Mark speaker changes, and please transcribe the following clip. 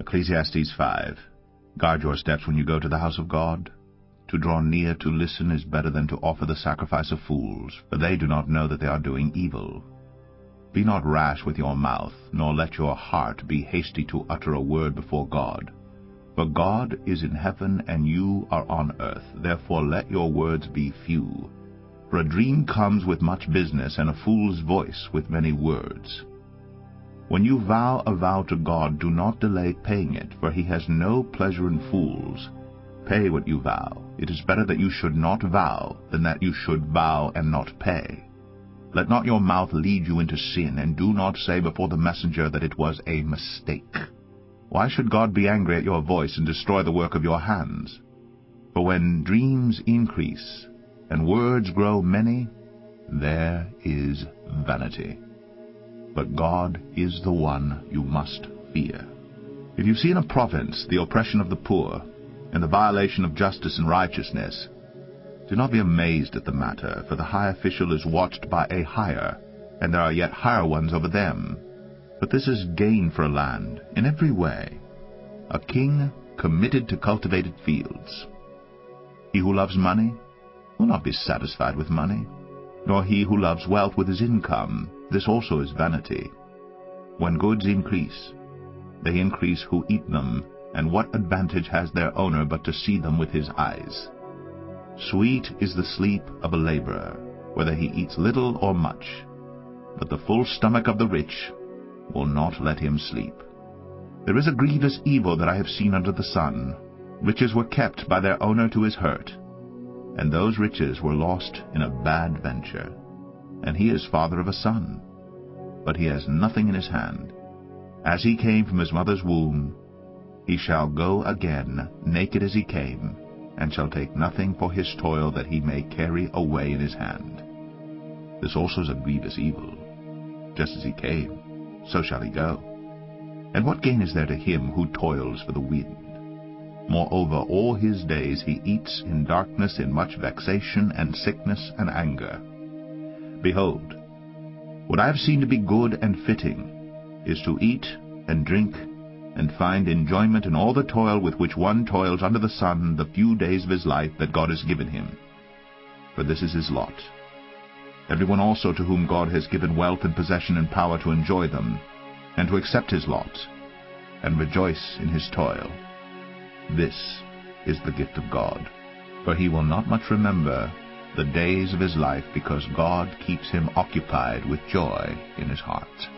Speaker 1: Ecclesiastes 5. Guard your steps when you go to the house of God. To draw near to listen is better than to offer the sacrifice of fools, for they do not know that they are doing evil. Be not rash with your mouth, nor let your heart be hasty to utter a word before God. For God is in heaven, and you are on earth, therefore let your words be few. For a dream comes with much business, and a fool's voice with many words. When you vow a vow to God, do not delay paying it, for he has no pleasure in fools. Pay what you vow. It is better that you should not vow than that you should vow and not pay. Let not your mouth lead you into sin, and do not say before the messenger that it was a mistake. Why should God be angry at your voice and destroy the work of your hands? For when dreams increase and words grow many, there is vanity. But God is the one you must fear. If you see in a province the oppression of the poor, and the violation of justice and righteousness, do not be amazed at the matter, for the high official is watched by a higher, and there are yet higher ones over them. But this is gain for a land, in every way, a king committed to cultivated fields. He who loves money will not be satisfied with money, nor he who loves wealth with his income. This also is vanity. When goods increase, they increase who eat them, and what advantage has their owner but to see them with his eyes? Sweet is the sleep of a laborer, whether he eats little or much, but the full stomach of the rich will not let him sleep. There is a grievous evil that I have seen under the sun. Riches were kept by their owner to his hurt, and those riches were lost in a bad venture. And he is father of a son, but he has nothing in his hand. As he came from his mother's womb, he shall go again naked as he came, and shall take nothing for his toil that he may carry away in his hand. This also is a grievous evil. Just as he came, so shall he go. And what gain is there to him who toils for the wind? Moreover, all his days he eats in darkness, in much vexation and sickness and anger. Behold, what I have seen to be good and fitting is to eat and drink and find enjoyment in all the toil with which one toils under the sun the few days of his life that God has given him. For this is his lot. Everyone also to whom God has given wealth and possession and power to enjoy them, and to accept his lot, and rejoice in his toil. This is the gift of God. For he will not much remember the days of his life, because God keeps him occupied with joy in his heart.